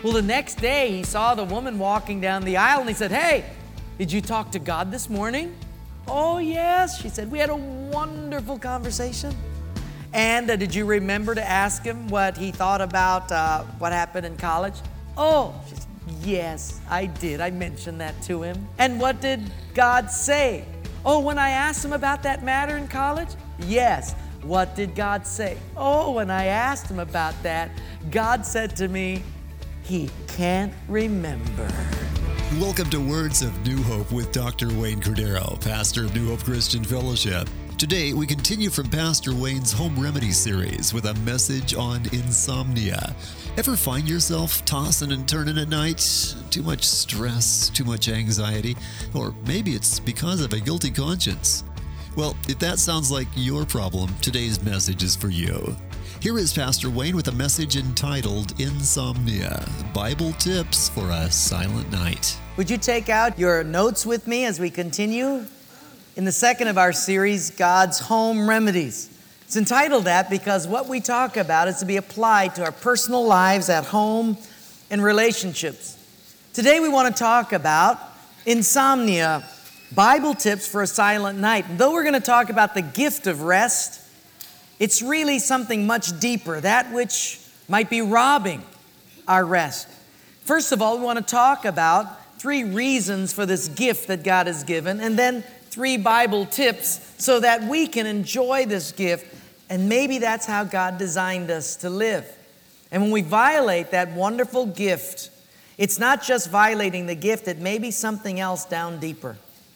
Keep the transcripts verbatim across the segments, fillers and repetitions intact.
Well, the next day he saw the woman walking down the aisle and he said, "Hey, did you talk to God this morning?" "Oh, yes," she said. "We had a wonderful conversation." "And uh, did you remember to ask him what he thought about uh, what happened in college?" "Oh," she said, "yes, I did. I mentioned that to him." "And what did God say?" "Oh, when I asked him about that matter in college?" "Yes." "What did God say?" "Oh, when I asked him about that, God said to me, he can't remember." Welcome to Words of New Hope with Doctor Wayne Cordero, pastor of New Hope Christian Fellowship. Today, we continue from Pastor Wayne's Home Remedy series with a message on insomnia. Ever find yourself tossing and turning at night? Too much stress, too much anxiety, or maybe it's because of a guilty conscience. Well, if that sounds like your problem, today's message is for you. Here is Pastor Wayne with a message entitled Insomnia, Bible Tips for a Silent Night. Would you take out your notes with me as we continue in the second of our series, God's Home Remedies? It's entitled that because what we talk about is to be applied to our personal lives at home and relationships. Today we want to talk about insomnia, Bible tips for a silent night. And though we're going to talk about the gift of rest, it's really something much deeper, that which might be robbing our rest. First of all, we want to talk about three reasons for this gift that God has given, and then three Bible tips so that we can enjoy this gift, and maybe that's how God designed us to live. And when we violate that wonderful gift, it's not just violating the gift, it may be something else down deeper.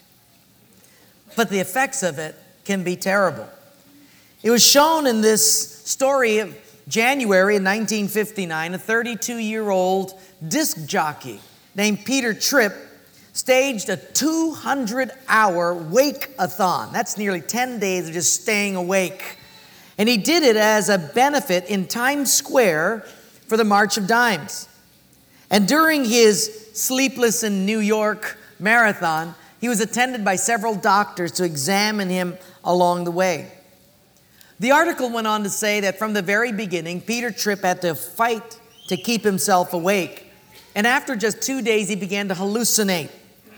But the effects of it can be terrible. It was shown in this story of January in nineteen fifty-nine, a thirty-two-year-old disc jockey named Peter Tripp staged a two hundred hour wake-a-thon. That's nearly ten days of just staying awake. And he did it as a benefit in Times Square for the March of Dimes. And during his Sleepless in New York marathon, he was attended by several doctors to examine him along the way. The article went on to say that from the very beginning, Peter Tripp had to fight to keep himself awake. And after just two days, he began to hallucinate.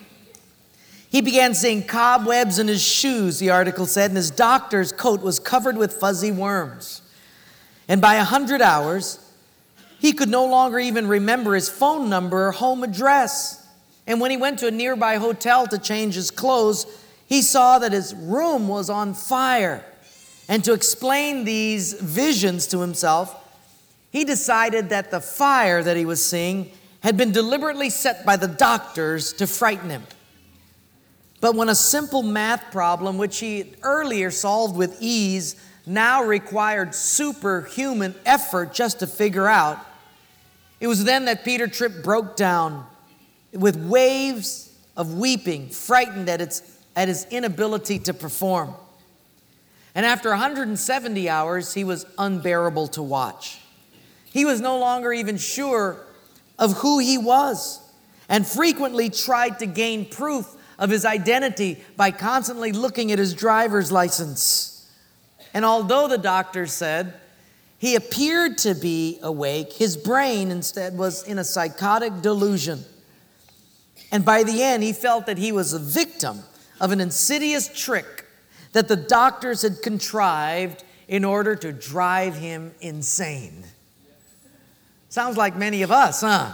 He began seeing cobwebs in his shoes, the article said, and his doctor's coat was covered with fuzzy worms. And by one hundred hours, he could no longer even remember his phone number or home address. And when he went to a nearby hotel to change his clothes, he saw that his room was on fire. And to explain these visions to himself, he decided that the fire that he was seeing had been deliberately set by the doctors to frighten him. But when a simple math problem, which he earlier solved with ease, now required superhuman effort just to figure out, it was then that Peter Tripp broke down with waves of weeping, frightened at, its, at his inability to perform. And after one hundred seventy hours, he was unbearable to watch. He was no longer even sure of who he was, and frequently tried to gain proof of his identity by constantly looking at his driver's license. And although the doctor said he appeared to be awake, his brain instead was in a psychotic delusion. And by the end, he felt that he was a victim of an insidious trick that the doctors had contrived in order to drive him insane. Sounds like many of us, huh?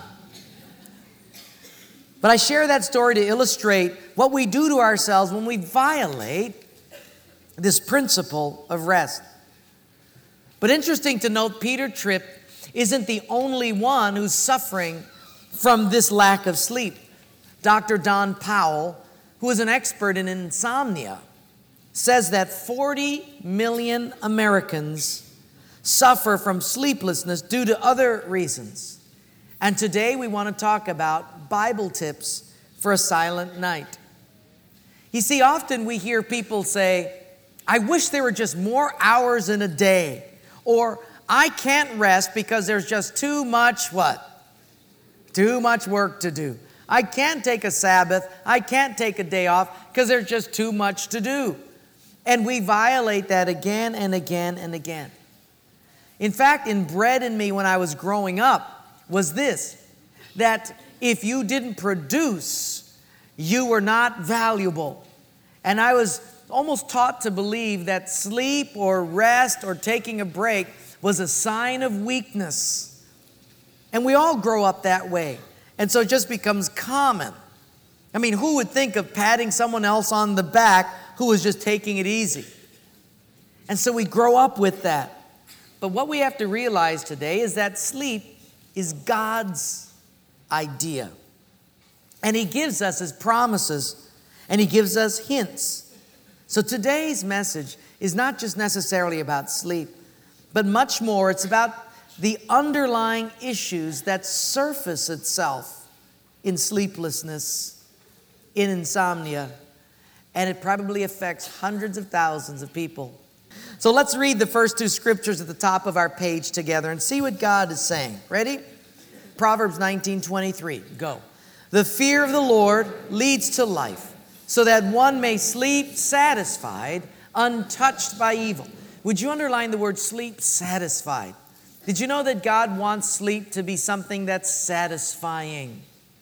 But I share that story to illustrate what we do to ourselves when we violate this principle of rest. But interesting to note, Peter Tripp isn't the only one who's suffering from this lack of sleep. Doctor Don Powell, who is an expert in insomnia, says that forty million Americans suffer from sleeplessness due to other reasons. And today we want to talk about Bible tips for a silent night. You see, often we hear people say, "I wish there were just more hours in a day," or "I can't rest because there's just too much," what? Too much work to do. "I can't take a Sabbath, I can't take a day off because there's just too much to do." And we violate that again and again and again. In fact, inbred in me when I was growing up was this: that if you didn't produce, you were not valuable. And I was almost taught to believe that sleep or rest or taking a break was a sign of weakness. And we all grow up that way. And so it just becomes common. I mean, who would think of patting someone else on the back who was just taking it easy? And so we grow up with that. But what we have to realize today is that sleep is God's idea. And He gives us His promises, and He gives us hints. So today's message is not just necessarily about sleep, but much more. It's about the underlying issues that surface itself in sleeplessness, in insomnia, and it probably affects hundreds of thousands of people. So let's read the first two scriptures at the top of our page together and see what God is saying. Ready? Proverbs nineteen twenty-three. Go. The fear of the Lord leads to life, so that one may sleep satisfied, untouched by evil. Would you underline the word sleep satisfied? Did you know that God wants sleep to be something that's satisfying?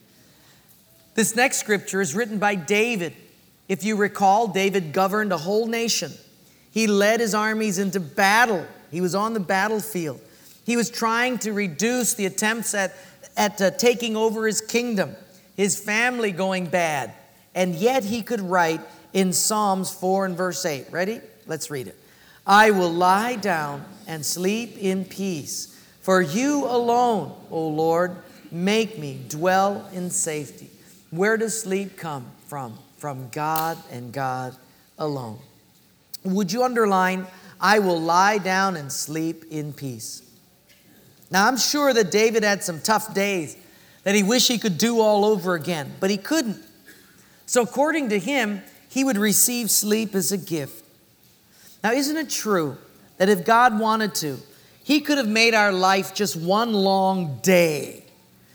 This next scripture is written by David. If you recall, David governed a whole nation. He led his armies into battle. He was on the battlefield. He was trying to reduce the attempts at, at uh, taking over his kingdom, his family going bad. And yet he could write in Psalms four and verse eight. Ready? Let's read it. I will lie down and sleep in peace. For you alone, O Lord, make me dwell in safety. Where does sleep come from? From God and God alone. Would you underline, I will lie down and sleep in peace? Now, I'm sure that David had some tough days that he wished he could do all over again, but he couldn't. So according to him, he would receive sleep as a gift. Now, isn't it true that if God wanted to, He could have made our life just one long day,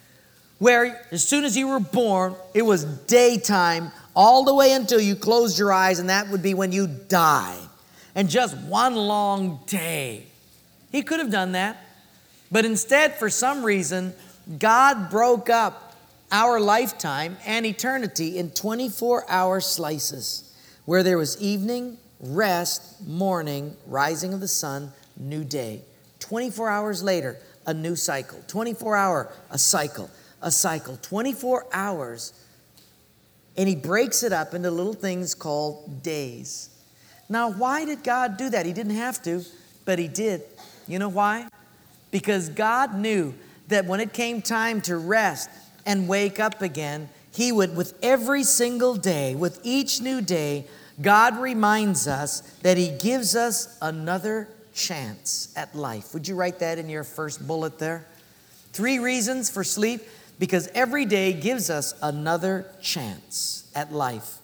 where as soon as you were born, it was daytime all the way until you closed your eyes, and that would be when you die. And just one long day. He could have done that. But instead, for some reason, God broke up our lifetime and eternity in twenty-four hour slices, where there was evening, rest, morning, rising of the sun, new day. twenty-four hours later, a new cycle. twenty-four hour, a cycle, a cycle. twenty-four hours. And He breaks it up into little things called days. Now, why did God do that? He didn't have to, but He did. You know why? Because God knew that when it came time to rest and wake up again, He would, with every single day, with each new day, God reminds us that He gives us another chance at life. Would you write that in your first bullet there? Three reasons for sleep. Because every day gives us another chance at life.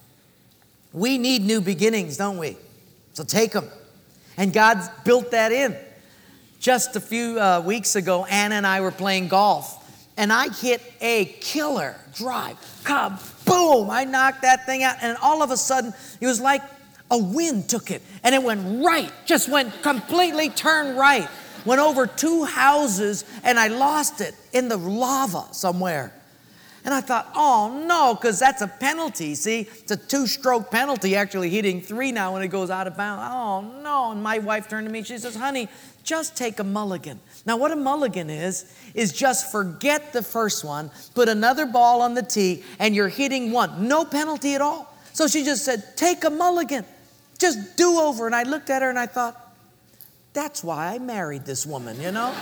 We need new beginnings, don't we? So take them. And God's built that in. Just a few uh, weeks ago, Anna and I were playing golf. And I hit a killer drive. Kaboom! I knocked that thing out. And all of a sudden, it was like a wind took it. And it went right. Just went completely turned right. Went over two houses, and I lost it in the lava somewhere. And I thought, oh no, because that's a penalty. See, it's a two-stroke penalty, actually hitting three now when it goes out of bounds. Oh no. And my wife turned to me, she says, honey, just take a mulligan. Now what a mulligan is, is just forget the first one, put another ball on the tee, and you're hitting one. No penalty at all. So she just said, take a mulligan. Just do over. And I looked at her and I thought, that's why I married this woman, you know?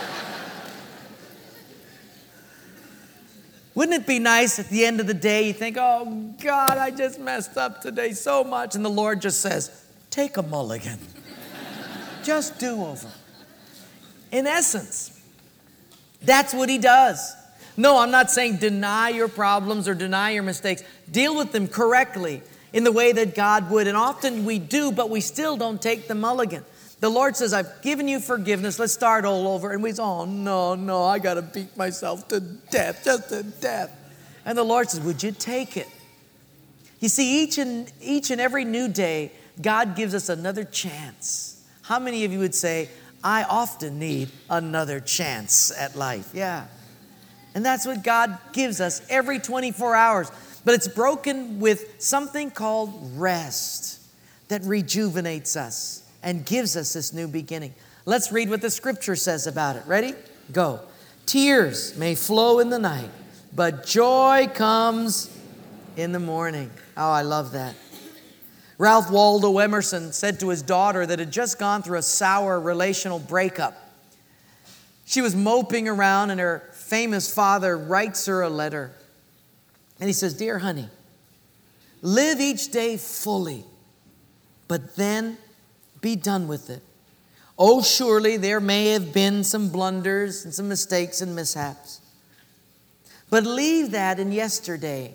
Wouldn't it be nice at the end of the day, you think, oh, God, I just messed up today so much. And the Lord just says, take a mulligan. Just do over. In essence, that's what He does. No, I'm not saying deny your problems or deny your mistakes. Deal with them correctly in the way that God would. And often we do, but we still don't take the mulligan. The Lord says, I've given you forgiveness. Let's start all over. And we say, oh, no, no, I got to beat myself to death, just to death. And the Lord says, would you take it? You see, each and, each and every new day, God gives us another chance. How many of you would say, I often need another chance at life? Yeah. And that's what God gives us every twenty-four hours. But it's broken with something called rest that rejuvenates us and gives us this new beginning. Let's read what the scripture says about it. Ready? Go. Tears may flow in the night, but joy comes in the morning. Oh, I love that. Ralph Waldo Emerson said to his daughter that had just gone through a sour relational breakup. She was moping around and her famous father writes her a letter. And he says, "Dear honey, live each day fully, but then be done with it. Oh, surely there may have been some blunders and some mistakes and mishaps. But leave that in yesterday.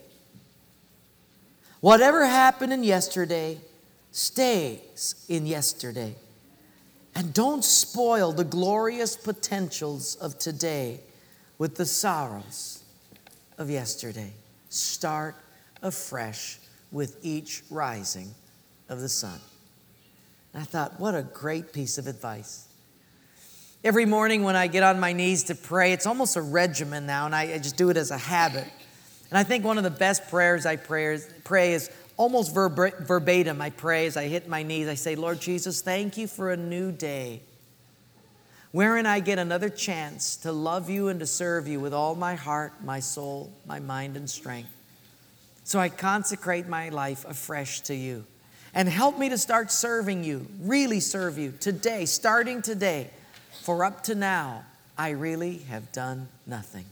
Whatever happened in yesterday stays in yesterday. And don't spoil the glorious potentials of today with the sorrows of yesterday. Start afresh with each rising of the sun." And I thought, what a great piece of advice. Every morning when I get on my knees to pray, it's almost a regimen now, and I, I just do it as a habit. And I think one of the best prayers I pray is, pray is almost verb- verbatim. I pray as I hit my knees. I say, "Lord Jesus, thank you for a new day wherein I get another chance to love you and to serve you with all my heart, my soul, my mind, and strength. So I consecrate my life afresh to you. And help me to start serving you, really serve you today, starting today. For up to now, I really have done nothing."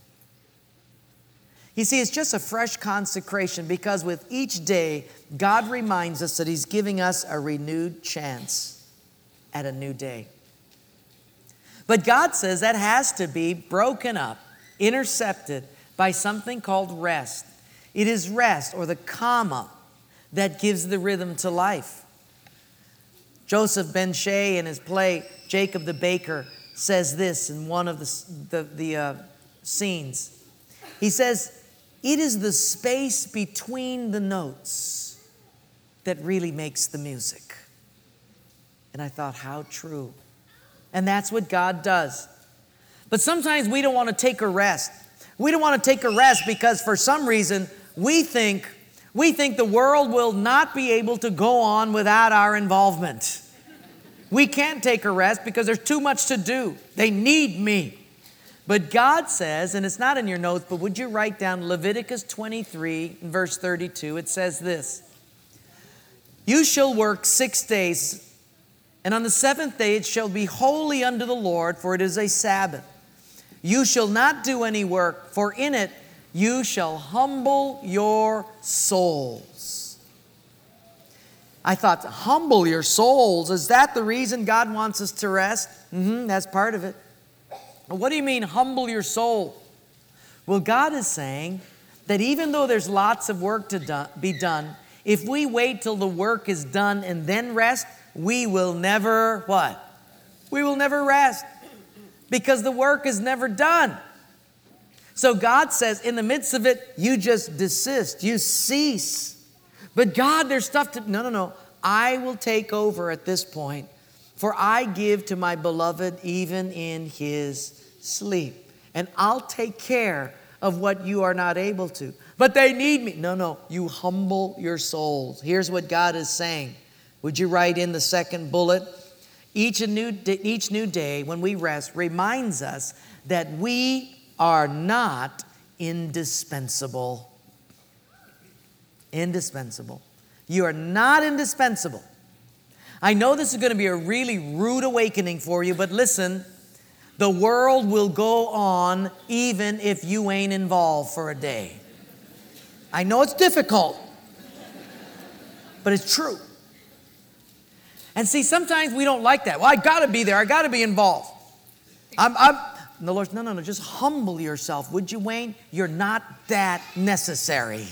You see, it's just a fresh consecration because with each day, God reminds us that He's giving us a renewed chance at a new day. But God says that has to be broken up, intercepted by something called rest. It is rest, or the comma, that gives the rhythm to life. Joseph Ben Shea, in his play Jacob the Baker, says this in one of the, the, the uh, scenes. He says, "It is the space between the notes that really makes the music." And I thought, how true. And that's what God does. But sometimes we don't want to take a rest. We don't want to take a rest because for some reason we think we think the world will not be able to go on without our involvement. We can't take a rest because there's too much to do. They need me. But God says, and it's not in your notes, but would you write down Leviticus twenty-three, verse thirty-two? It says this: "You shall work six days, and on the seventh day it shall be holy unto the Lord, for it is a Sabbath. You shall not do any work, for in it you shall humble your souls." I thought, humble your souls? Is that the reason God wants us to rest? Mm-hmm, that's part of it. What do you mean, humble your soul? Well, God is saying that even though there's lots of work to do, be done, if we wait till the work is done and then rest, we will never, what? We will never rest because the work is never done. So God says in the midst of it, you just desist, you cease. But God, there's stuff to, no, no, no. I will take over at this point, for I give to my beloved even in his sleep. And I'll take care of what you are not able to. But they need me. No, no, you humble your souls. Here's what God is saying. Would you write in the second bullet? Each new, each new day when we rest reminds us that we are not indispensable. Indispensable. You are not indispensable. I know this is going to be a really rude awakening for you, but listen, the world will go on even if you ain't involved for a day. I know it's difficult, but it's true. And see, sometimes we don't like that. Well, I got to be there. I got to be involved. I'm, I'm, and the Lord's, no, no, no, just humble yourself. Would you, Wayne? You're not that necessary.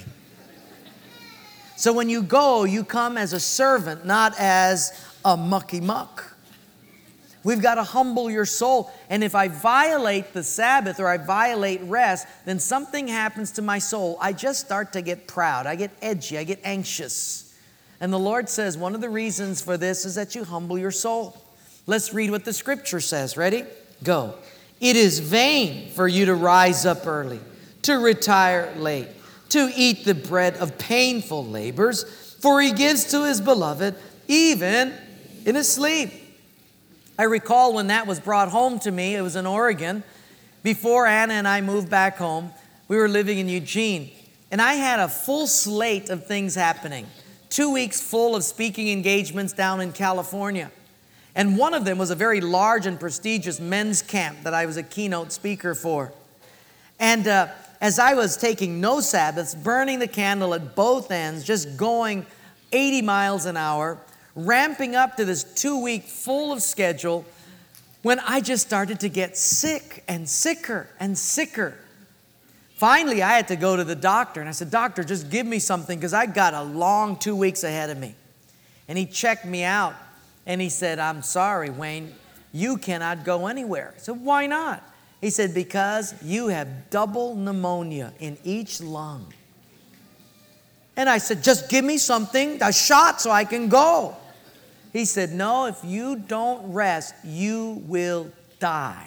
So when you go, you come as a servant, not as a mucky muck. We've got to humble your soul. And if I violate the Sabbath or I violate rest, then something happens to my soul. I just start to get proud. I get edgy. I get anxious. And the Lord says one of the reasons for this is that you humble your soul. Let's read what the scripture says. Ready? Go. It is vain for you to rise up early, to retire late, to eat the bread of painful labors, for he gives to his beloved even in his sleep. I recall when that was brought home to me, it was in Oregon. Before Anna and I moved back home, we were living in Eugene, and I had a full slate of things happening. Two weeks full of speaking engagements down in California. And one of them was a very large and prestigious men's camp that I was a keynote speaker for. And uh, as I was taking no Sabbaths, burning the candle at both ends, just going eighty miles an hour, ramping up to this two-week full of schedule, when I just started to get sick and sicker and sicker. Finally, I had to go to the doctor, and I said, "Doctor, just give me something because I got a long two weeks ahead of me." And he checked me out, and he said, "I'm sorry, Wayne, you cannot go anywhere." I said, "Why not?" He said, "Because you have double pneumonia in each lung." And I said, "Just give me something, a shot so I can go." He said, "No, if you don't rest, you will die."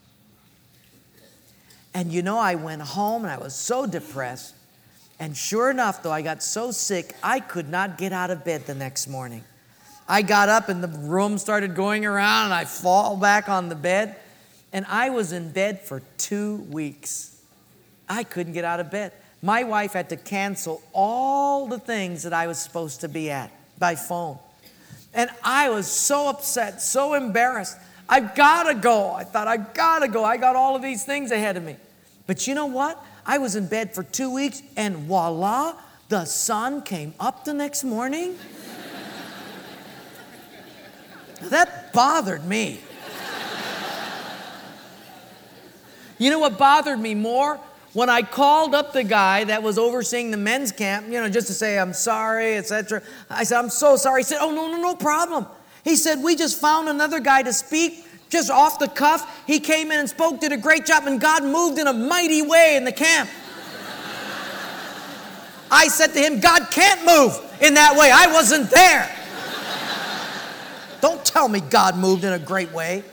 And you know, I went home and I was so depressed. And sure enough, though, I got so sick, I could not get out of bed the next morning. I got up and the room started going around and I fall back on the bed. And I was in bed for two weeks. I couldn't get out of bed. My wife had to cancel all the things that I was supposed to be at by phone. And I was so upset, so embarrassed. I've got to go. I thought, I've got to go. I got all of these things ahead of me. But you know what? I was in bed for two weeks and voila, the sun came up the next morning. That bothered me. You know what bothered me more? When I called up the guy that was overseeing the men's camp, you know, just to say, "I'm sorry," et cetera. I said, "I'm so sorry." He said, "Oh, no, no, no problem." He said, "We just found another guy to speak, just off the cuff. He came in and spoke, did a great job, and God moved in a mighty way in the camp." I said to him, "God can't move in that way. I wasn't there." Don't tell me God moved in a great way.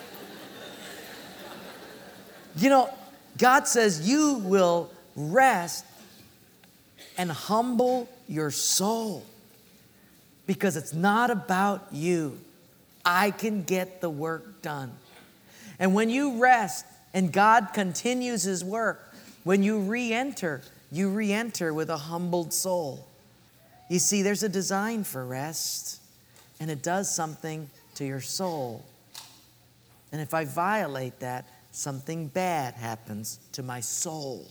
You know, God says you will rest and humble your soul because it's not about you. I can get the work done. And when you rest and God continues His work, when you re-enter, you re-enter with a humbled soul. You see, there's a design for rest, and it does something to your soul. And if I violate that, something bad happens to my soul.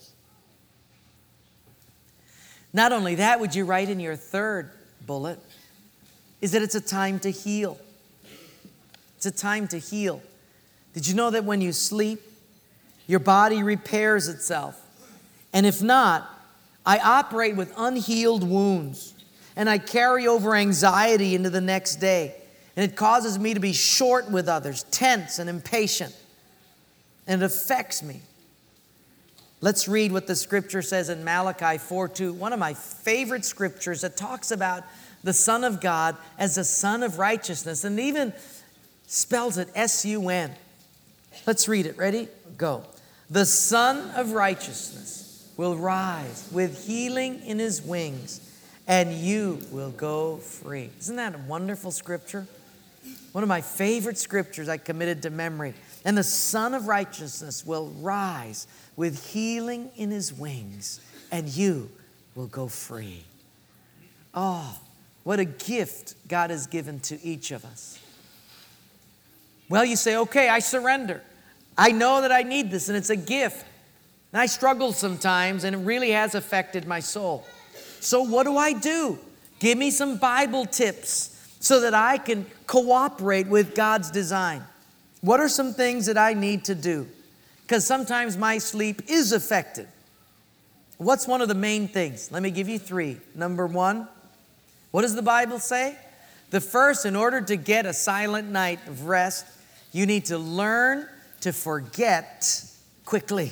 Not only that, would you write in your third bullet, is that it's a time to heal. It's a time to heal. Did you know that when you sleep, your body repairs itself? And if not, I operate with unhealed wounds, and I carry over anxiety into the next day. And it causes me to be short with others, tense and impatient. And it affects me. Let's read what the scripture says in Malachi four two, one of my favorite scriptures that talks about the Son of God as the Son of righteousness, and even spells it S U N. Let's read it. Ready? Go. "The Son of righteousness will rise with healing in his wings, and you will go free." Isn't that a wonderful scripture? One of my favorite scriptures I committed to memory. "And the Son of righteousness will rise with healing in his wings, and you will go free." Oh, what a gift God has given to each of us. Well, you say, "Okay, I surrender. I know that I need this, and it's a gift. And I struggle sometimes, and it really has affected my soul. So what do I do? Give me some Bible tips so that I can cooperate with God's design. What are some things that I need to do? Because sometimes my sleep is affected. What's one of the main things? Let me give you three. Number one, what does the Bible say? The first, in order to get a silent night of rest, you need to learn to forget quickly.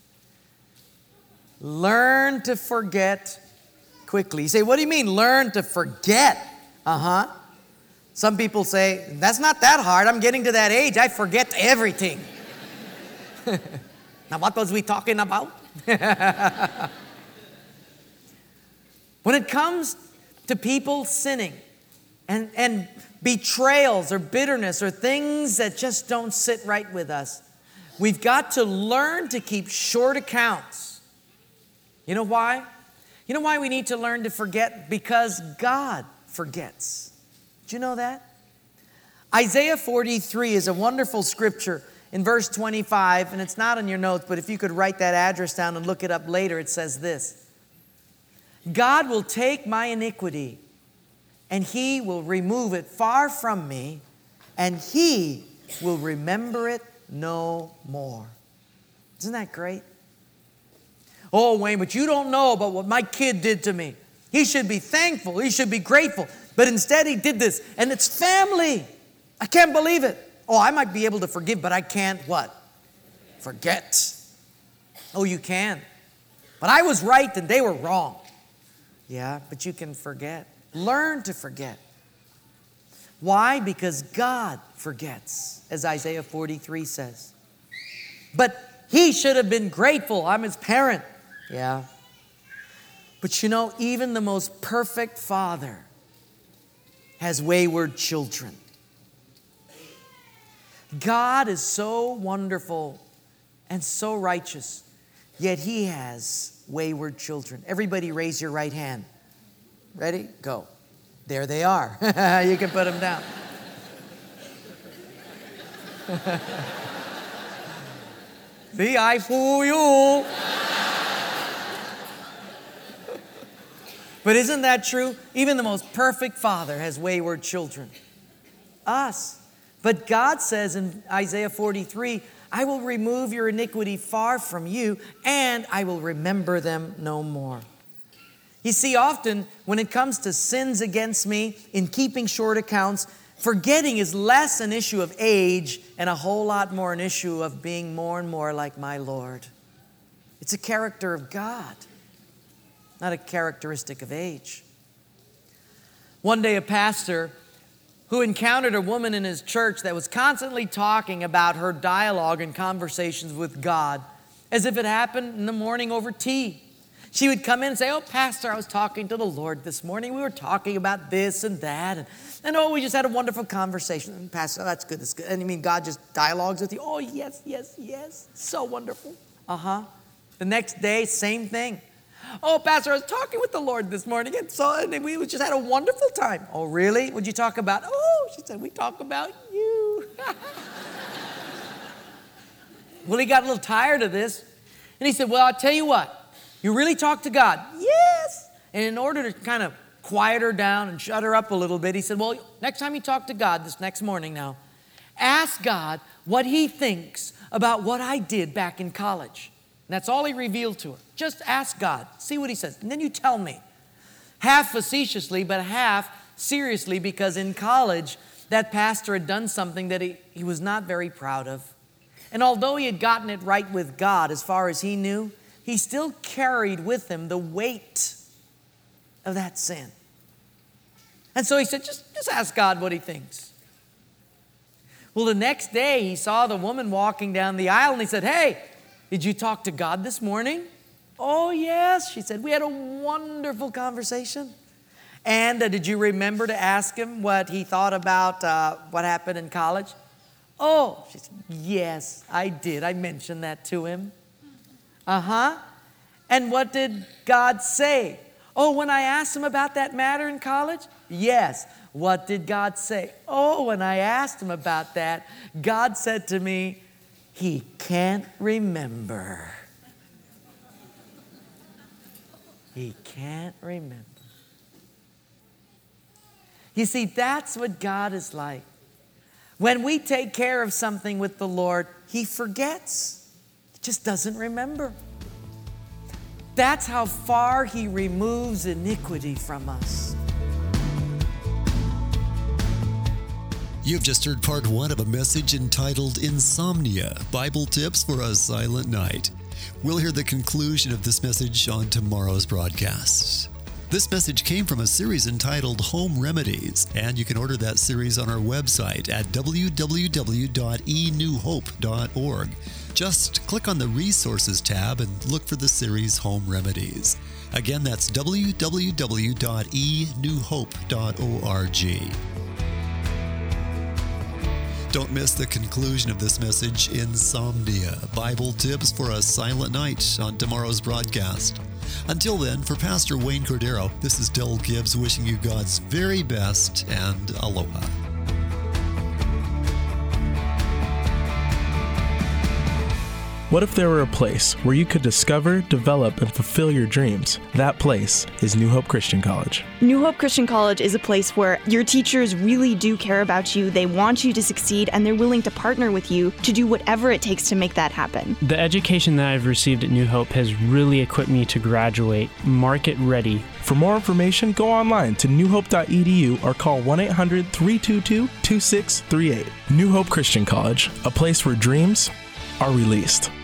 Learn to forget quickly. You say, what do you mean, learn to forget? Uh-huh. Some people say, that's not that hard. I'm getting to that age. I forget everything. Now, what was we talking about? When it comes to people sinning and, and betrayals or bitterness or things that just don't sit right with us, we've got to learn to keep short accounts. You know why? You know why we need to learn to forget? Because God forgets. Did you know that? Isaiah forty-three is a wonderful scripture in verse twenty-five, and it's not on your notes, but if you could write that address down and look it up later, it says this: God will take my iniquity, and He will remove it far from me, and He will remember it no more. Isn't that great? Oh, Wayne, but you don't know about what my kid did to me. He should be thankful. He should be grateful. But instead he did this, and it's family. I can't believe it. Oh, I might be able to forgive, but I can't what? Forget. Oh, you can. But I was right and they were wrong. Yeah, but you can forget. Learn to forget. Why? Because God forgets, as Isaiah forty-three says. But he should have been grateful. I'm his parent. Yeah. But you know, even the most perfect father has wayward children. God is so wonderful and so righteous, yet He has wayward children. Everybody raise your right hand. Ready? Go. There they are. You can put them down. See, I fool you. But isn't that true? Even the most perfect father has wayward children. Us. But God says in Isaiah forty-three, I will remove your iniquity far from you, and I will remember them no more. You see, often when it comes to sins against me, in keeping short accounts, forgetting is less an issue of age and a whole lot more an issue of being more and more like my Lord. It's a character of God, not a characteristic of age. One day a pastor who encountered a woman in his church that was constantly talking about her dialogue and conversations with God as if it happened in the morning over tea. She would come in and say, oh, Pastor, I was talking to the Lord this morning. We were talking about this and that. And, and oh, we just had a wonderful conversation. And Pastor, oh, that's good, that's good. And you mean God just dialogues with you? Oh, yes, yes, yes. So wonderful. Uh-huh. The next day, same thing. Oh, Pastor, I was talking with the Lord this morning, and so and we just had a wonderful time. Oh, really? What'd you talk about? Oh, she said, we talk about you. Well, he got a little tired of this, and he said, well, I'll tell you what. You really talk to God? Yes. And in order to kind of quiet her down and shut her up a little bit, he said, well, next time you talk to God, this next morning now, ask God what He thinks about what I did back in college. And that's all he revealed to her. Just ask God. See what He says. And then you tell me. Half facetiously, but half seriously, because in college, that pastor had done something that he, he was not very proud of. And although he had gotten it right with God, as far as he knew, he still carried with him the weight of that sin. And so he said, just, just ask God what He thinks. Well, the next day, he saw the woman walking down the aisle, and he said, hey, did you talk to God this morning? Oh, yes, she said. We had a wonderful conversation. And uh, did you remember to ask Him what He thought about uh, what happened in college? Oh, she said, yes, I did. I mentioned that to him. Uh-huh. And what did God say? Oh, when I asked Him about that matter in college? Yes. What did God say? Oh, when I asked Him about that, God said to me, He can't remember. He can't remember. You see, that's what God is like. When we take care of something with the Lord, He forgets. He just doesn't remember. That's how far He removes iniquity from us. You've just heard part one of a message entitled Insomnia, Bible Tips for a Silent Night. We'll hear the conclusion of this message on tomorrow's broadcast. This message came from a series entitled Home Remedies, and you can order that series on our website at w w w dot e new hope dot org. Just click on the Resources tab and look for the series Home Remedies. Again, that's w w w dot e new hope dot org. Don't miss the conclusion of this message, Insomnia, Bible Tips for a Silent Night, on tomorrow's broadcast. Until then, for Pastor Wayne Cordero, this is Del Gibbs wishing you God's very best and aloha. What if there were a place where you could discover, develop, and fulfill your dreams? That place is New Hope Christian College. New Hope Christian College is a place where your teachers really do care about you, they want you to succeed, and they're willing to partner with you to do whatever it takes to make that happen. The education that I've received at New Hope has really equipped me to graduate market ready. For more information, go online to new hope dot e d u or call one eight hundred, three two two, two six three eight. New Hope Christian College, a place where dreams are released.